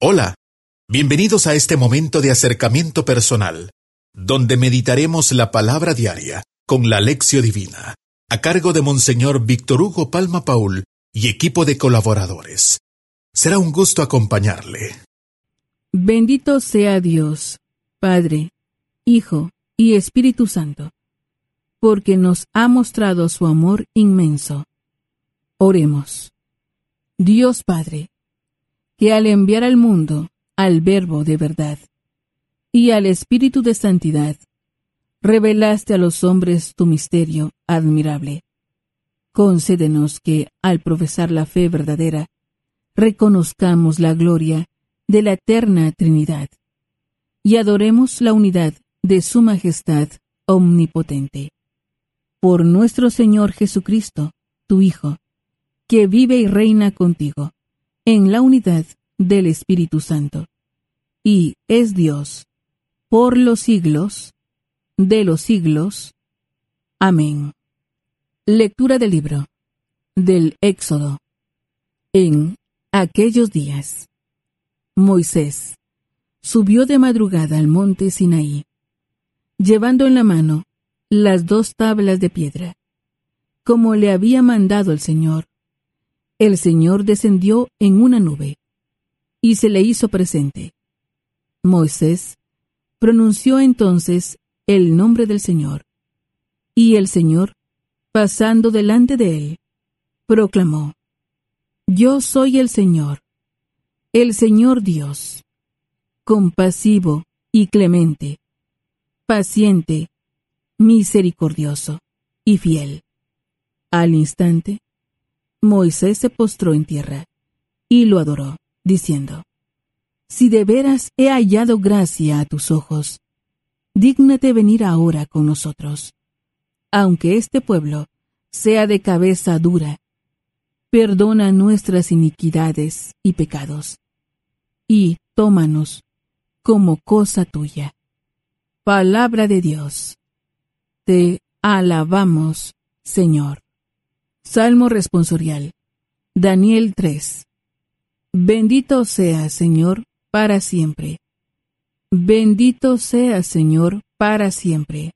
Hola, bienvenidos a este momento de acercamiento personal, donde meditaremos la palabra diaria con la Lección Divina, a cargo de Monseñor Víctor Hugo Palma Paul y equipo de colaboradores. Será un gusto acompañarle. Bendito sea Dios, Padre, Hijo y Espíritu Santo, porque nos ha mostrado su amor inmenso. Oremos. Dios Padre, que al enviar al mundo al Verbo de verdad y al Espíritu de santidad, revelaste a los hombres tu misterio admirable. Concédenos que, al profesar la fe verdadera, reconozcamos la gloria de la eterna Trinidad y adoremos la unidad de su majestad omnipotente. Por nuestro Señor Jesucristo, tu Hijo, que vive y reina contigo en la unidad del Espíritu Santo, y es Dios por los siglos de los siglos. Amén. Lectura del libro del Éxodo. En aquellos días, Moisés subió de madrugada al monte Sinaí, llevando en la mano las 2 tablas de piedra, como le había mandado el Señor. El Señor descendió en una nube y se le hizo presente. Moisés pronunció entonces el nombre del Señor, y el Señor, pasando delante de él, proclamó: Yo soy el Señor Dios, compasivo y clemente, paciente, misericordioso y fiel. Al instante, Moisés se postró en tierra y lo adoró, diciendo: Si de veras he hallado gracia a tus ojos, dígnate venir ahora con nosotros. Aunque este pueblo sea de cabeza dura, perdona nuestras iniquidades y pecados, y tómanos como cosa tuya. Palabra de Dios. Te alabamos, Señor. Salmo responsorial. Daniel 3. Bendito sea, Señor, para siempre. Bendito sea, Señor, para siempre.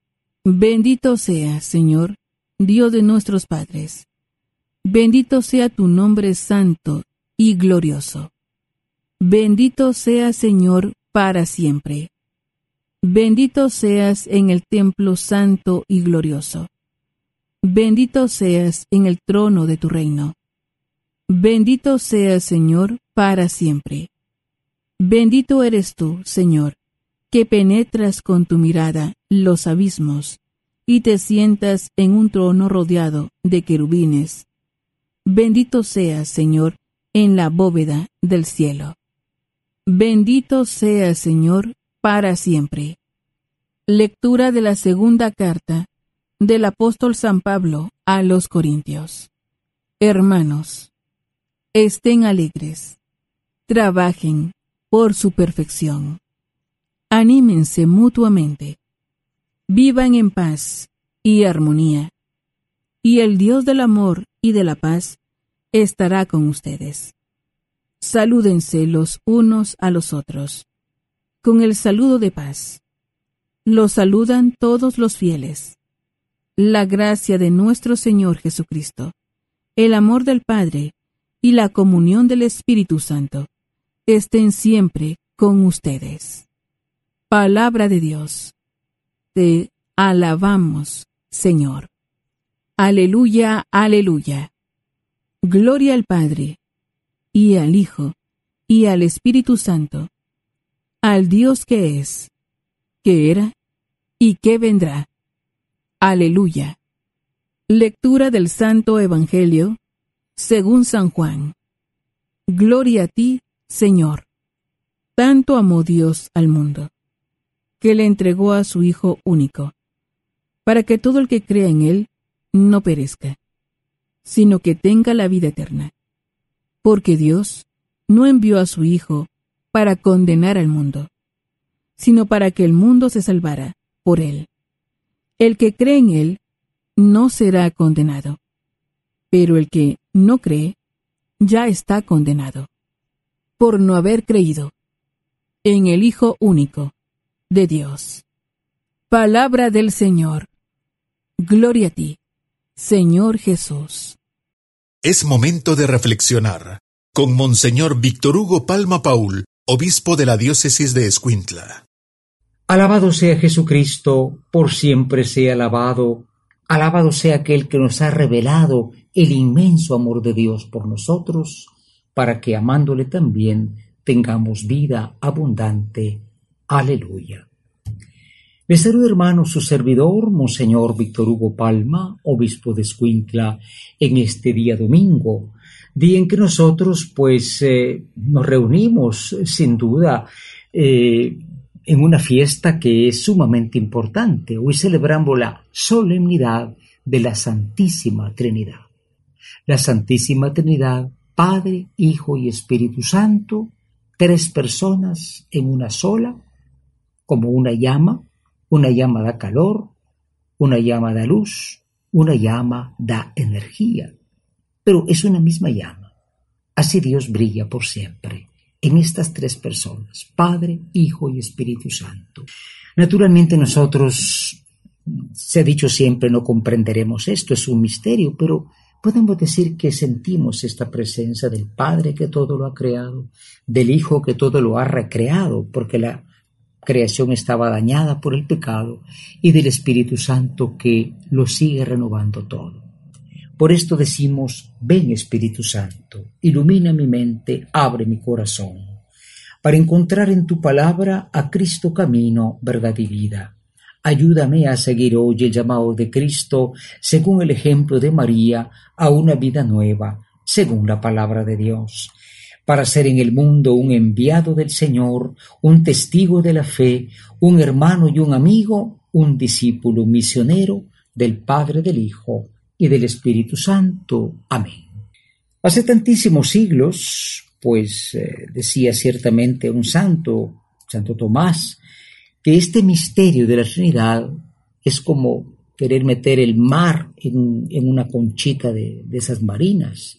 Bendito sea, Señor, Dios de nuestros padres. Bendito sea tu nombre santo y glorioso. Bendito sea, Señor, para siempre. Bendito seas en el templo santo y glorioso. Bendito seas en el trono de tu reino. Bendito seas, Señor, para siempre. Bendito eres tú, Señor, que penetras con tu mirada los abismos y te sientas en un trono rodeado de querubines. Bendito seas, Señor, en la bóveda del cielo. Bendito seas, Señor, para siempre. Lectura de la segunda carta del apóstol San Pablo a los Corintios. Hermanos, estén alegres, trabajen por su perfección, anímense mutuamente, vivan en paz y armonía, y el Dios del amor y de la paz estará con ustedes. Salúdense los unos a los otros, con el saludo de paz. Los saludan todos los fieles. La gracia de nuestro Señor Jesucristo, el amor del Padre y la comunión del Espíritu Santo estén siempre con ustedes. Palabra de Dios. Te alabamos, Señor. Aleluya, aleluya. Gloria al Padre, y al Hijo, y al Espíritu Santo, al Dios que es, que era, y que vendrá. Aleluya. Lectura del Santo Evangelio según San Juan. Gloria a ti, Señor. Tanto amó Dios al mundo, que le entregó a su Hijo único, para que todo el que crea en él no perezca, sino que tenga la vida eterna. Porque Dios no envió a su Hijo para condenar al mundo, sino para que el mundo se salvara por él. El que cree en él no será condenado, pero el que no cree ya está condenado, por no haber creído en el Hijo único de Dios. Palabra del Señor. Gloria a ti, Señor Jesús. Es momento de reflexionar con Monseñor Víctor Hugo Palma Paul, obispo de la diócesis de Escuintla. Alabado sea Jesucristo, por siempre sea alabado. Alabado sea aquel que nos ha revelado el inmenso amor de Dios por nosotros, para que amándole también tengamos vida abundante. Aleluya. Les saluda, hermano, su servidor, Monseñor Víctor Hugo Palma, obispo de Escuintla, en este día domingo, día en que nosotros nos reunimos sin duda en una fiesta que es sumamente importante. Hoy celebramos la solemnidad de la Santísima Trinidad. La Santísima Trinidad, Padre, Hijo y Espíritu Santo, tres personas en una sola, como una llama da calor, una llama da luz, una llama da energía. Pero es una misma llama. Así Dios brilla por siempre en estas tres personas, Padre, Hijo y Espíritu Santo. Naturalmente nosotros, se ha dicho siempre, no comprenderemos esto, es un misterio, pero podemos decir que sentimos esta presencia del Padre que todo lo ha creado, del Hijo que todo lo ha recreado, porque la creación estaba dañada por el pecado, y del Espíritu Santo que lo sigue renovando todo. Por esto decimos: ven Espíritu Santo, ilumina mi mente, abre mi corazón, para encontrar en tu palabra a Cristo camino, verdad y vida. Ayúdame a seguir hoy el llamado de Cristo, según el ejemplo de María, a una vida nueva, según la palabra de Dios, para ser en el mundo un enviado del Señor, un testigo de la fe, un hermano y un amigo, un discípulo misionero del Padre, del Hijo y del Espíritu Santo. Amén. Hace tantísimos siglos, decía ciertamente un santo, Santo Tomás, que este misterio de la Trinidad es como querer meter el mar en una conchita de esas marinas.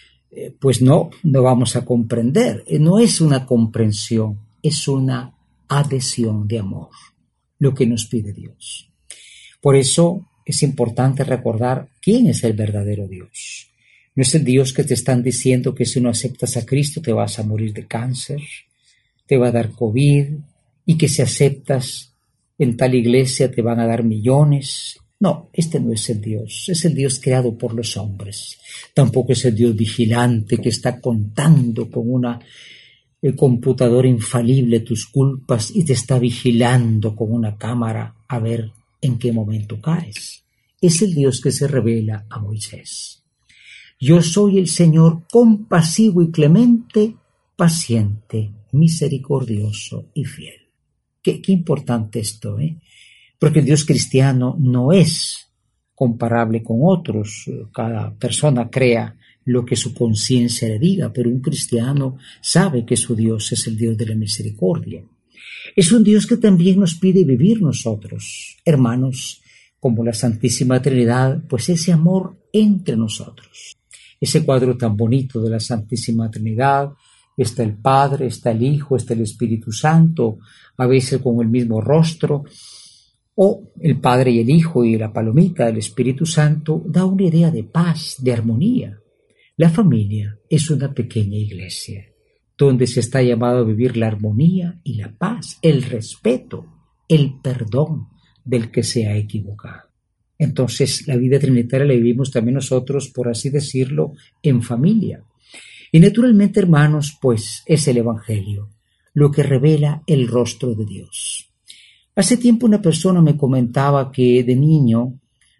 No vamos a comprender. No es una comprensión, es una adhesión de amor, lo que nos pide Dios. Por eso es importante recordar quién es el verdadero Dios. No es el Dios que te están diciendo que si no aceptas a Cristo te vas a morir de cáncer, te va a dar COVID, y que si aceptas en tal iglesia te van a dar millones. No, este no es el Dios, es el Dios creado por los hombres. Tampoco es el Dios vigilante que está contando con una computadora infalible tus culpas y te está vigilando con una cámara a ver en qué momento caes. Es el Dios que se revela a Moisés. Yo soy el Señor compasivo y clemente, paciente, misericordioso y fiel. Qué importante esto, porque el Dios cristiano no es comparable con otros. Cada persona crea lo que su conciencia le diga, pero un cristiano sabe que su Dios es el Dios de la misericordia. Es un Dios que también nos pide vivir nosotros, hermanos, como la Santísima Trinidad, ese amor entre nosotros. Ese cuadro tan bonito de la Santísima Trinidad, está el Padre, está el Hijo, está el Espíritu Santo, a veces con el mismo rostro, o el Padre y el Hijo y la palomita del Espíritu Santo, da una idea de paz, de armonía. La familia es una pequeña iglesia, donde se está llamado a vivir la armonía y la paz, el respeto, el perdón del que se ha equivocado. Entonces, la vida trinitaria la vivimos también nosotros, por así decirlo, en familia. Y naturalmente, hermanos, es el Evangelio, lo que revela el rostro de Dios. Hace tiempo una persona me comentaba que de niño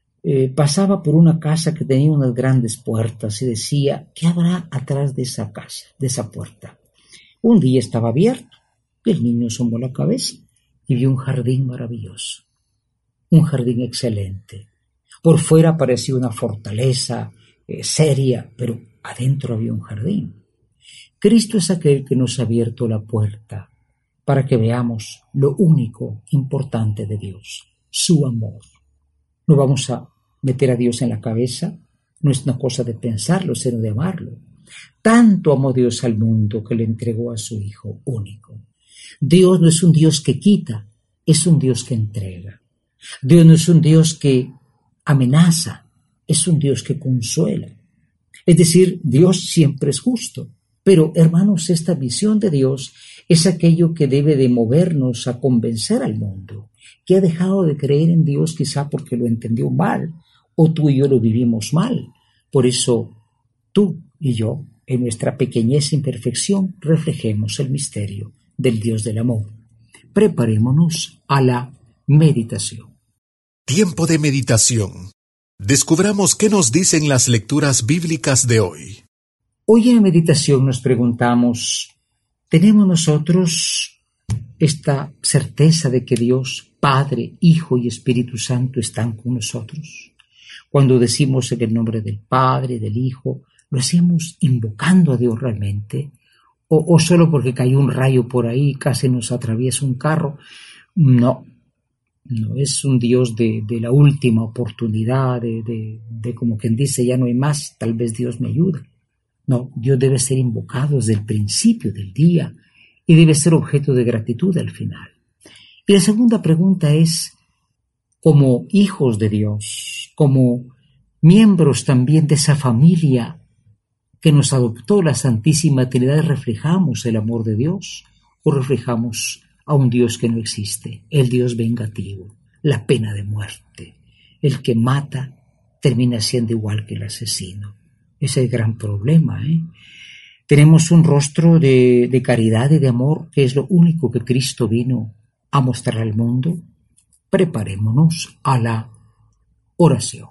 pasaba por una casa que tenía unas grandes puertas y decía: ¿qué habrá atrás de esa casa, de esa puerta? Un día estaba abierto y el niño asomó la cabeza y vio un jardín maravilloso, un jardín excelente. Por fuera parecía una fortaleza seria, pero adentro había un jardín. Cristo es aquel que nos ha abierto la puerta para que veamos lo único importante de Dios, su amor. No vamos a meter a Dios en la cabeza, no es una cosa de pensarlo, sino de amarlo. Tanto amó Dios al mundo que le entregó a su Hijo único. Dios no es un Dios que quita, es un Dios que entrega. Dios no es un Dios que amenaza, es un Dios que consuela. Es decir, Dios siempre es justo. Pero, hermanos, esta visión de Dios es aquello que debe de movernos a convencer al mundo, que ha dejado de creer en Dios quizá porque lo entendió mal, o tú y yo lo vivimos mal. Por eso, tú y yo, en nuestra pequeñez e imperfección, reflejemos el misterio del Dios del amor. Preparémonos a la meditación. Tiempo de meditación. Descubramos qué nos dicen las lecturas bíblicas de hoy. Hoy en la meditación nos preguntamos, ¿tenemos nosotros esta certeza de que Dios, Padre, Hijo y Espíritu Santo están con nosotros? Cuando decimos en el nombre del Padre, del Hijo, ¿lo hacemos invocando a Dios realmente? ¿O solo porque cayó un rayo por ahí y casi nos atraviesa un carro? No es un Dios de la última oportunidad, de como quien dice, ya no hay más, tal vez Dios me ayuda. No, Dios debe ser invocado desde el principio del día y debe ser objeto de gratitud al final. Y la segunda pregunta es, como hijos de Dios, como miembros también de esa familia que nos adoptó la Santísima Trinidad, ¿reflejamos el amor de Dios o reflejamos a un Dios que no existe, el Dios vengativo, la pena de muerte? El que mata termina siendo igual que el asesino. Ese es el gran problema, Tenemos un rostro de caridad y de amor, que es lo único que Cristo vino a mostrar al mundo. Preparémonos a la oración.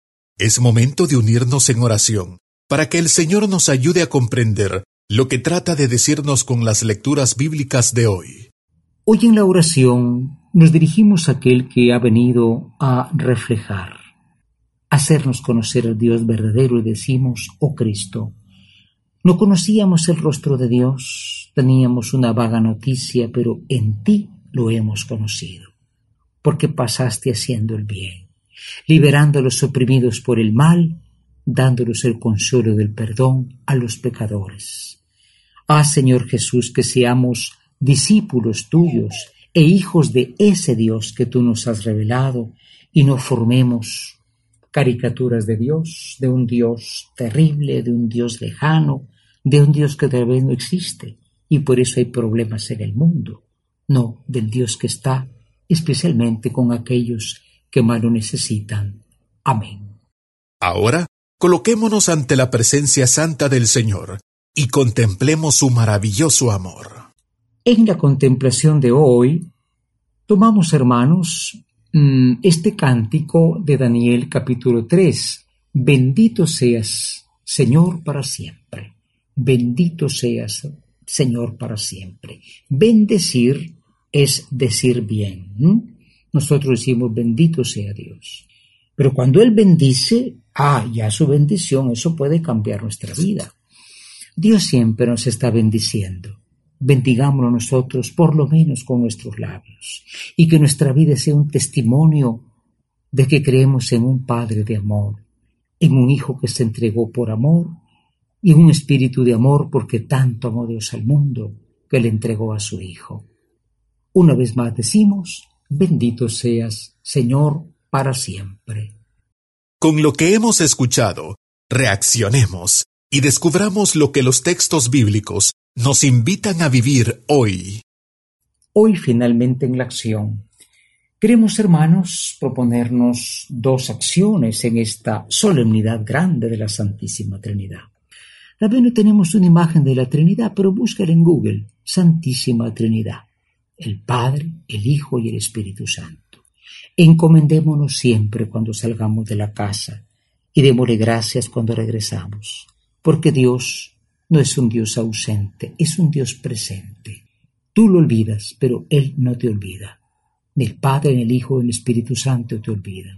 Es momento de unirnos en oración, para que el Señor nos ayude a comprender lo que trata de decirnos con las lecturas bíblicas de hoy. Hoy en la oración nos dirigimos a aquel que ha venido a reflejar, hacernos conocer al Dios verdadero, y decimos, oh Cristo, no conocíamos el rostro de Dios, teníamos una vaga noticia, pero en ti lo hemos conocido, porque pasaste haciendo el bien, liberando a los oprimidos por el mal, dándoles el consuelo del perdón a los pecadores. Haz, Señor Jesús, que seamos discípulos tuyos e hijos de ese Dios que tú nos has revelado, y no formemos caricaturas de Dios, de un Dios terrible, de un Dios lejano, de un Dios que tal vez no existe, y por eso hay problemas en el mundo. No, del Dios que está especialmente con aquellos que más lo necesitan. Amén. Ahora, coloquémonos ante la presencia santa del Señor y contemplemos su maravilloso amor. En la contemplación de hoy, tomamos, hermanos, este cántico de Daniel capítulo 3. Bendito seas, Señor, para siempre. Bendito seas, Señor, para siempre. Bendecir es decir bien. Nosotros decimos bendito sea Dios. Pero cuando Él bendice, ya su bendición, eso puede cambiar nuestra vida. Dios siempre nos está bendiciendo. Bendigámoslo nosotros, por lo menos con nuestros labios, y que nuestra vida sea un testimonio de que creemos en un Padre de amor, en un Hijo que se entregó por amor, y en un espíritu de amor porque tanto amó Dios al mundo que le entregó a su Hijo. Una vez más decimos, bendito seas, Señor, para siempre. Con lo que hemos escuchado, reaccionemos y descubramos lo que los textos bíblicos nos invitan a vivir hoy. Hoy, finalmente, en la acción, queremos, hermanos, proponernos dos acciones en esta solemnidad grande de la Santísima Trinidad. También no tenemos una imagen de la Trinidad, pero búscala en Google, Santísima Trinidad, el Padre, el Hijo y el Espíritu Santo. Encomendémonos siempre cuando salgamos de la casa y démosle gracias cuando regresamos, porque Dios no es un Dios ausente, es un Dios presente. Tú lo olvidas, pero Él no te olvida. Ni el Padre, ni el Hijo, ni el Espíritu Santo te olvidan.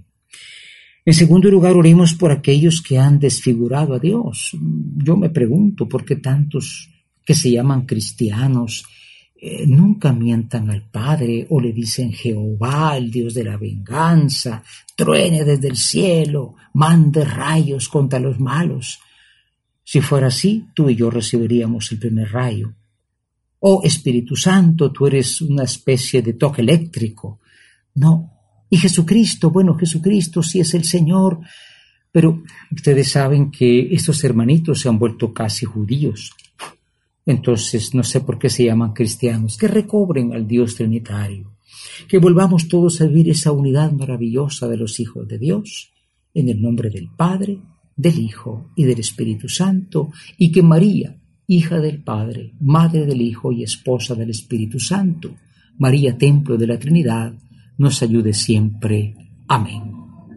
En segundo lugar, oremos por aquellos que han desfigurado a Dios. Yo me pregunto por qué tantos que se llaman cristianos nunca mientan al Padre o le dicen Jehová, el Dios de la venganza, truene desde el cielo, mande rayos contra los malos. Si fuera así, tú y yo recibiríamos el primer rayo. Oh Espíritu Santo, tú eres una especie de toque eléctrico. No. Y Jesucristo, bueno, Jesucristo sí es el Señor, pero ustedes saben que estos hermanitos se han vuelto casi judíos. Entonces, no sé por qué se llaman cristianos. Que recobren al Dios trinitario. Que volvamos todos a vivir esa unidad maravillosa de los hijos de Dios, en el nombre del Padre, del Hijo y del Espíritu Santo, y que María, hija del Padre, madre del Hijo y esposa del Espíritu Santo, María, templo de la Trinidad, nos ayude siempre. Amén.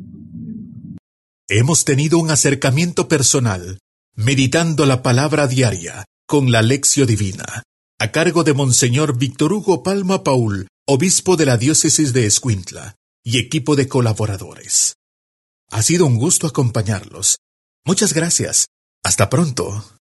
Hemos tenido un acercamiento personal, meditando la palabra diaria con la Lección Divina, a cargo de Monseñor Víctor Hugo Palma Paul, obispo de la diócesis de Escuintla, y equipo de colaboradores. Ha sido un gusto acompañarlos. Muchas gracias. Hasta pronto.